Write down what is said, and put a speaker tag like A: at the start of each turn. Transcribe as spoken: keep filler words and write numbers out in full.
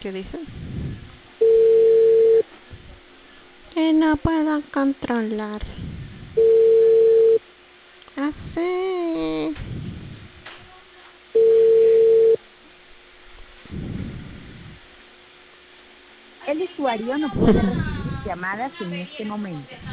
A: ¿Qué dicen? Que no puedo controlar. Así.
B: El usuario no puede recibir llamadas en este momento.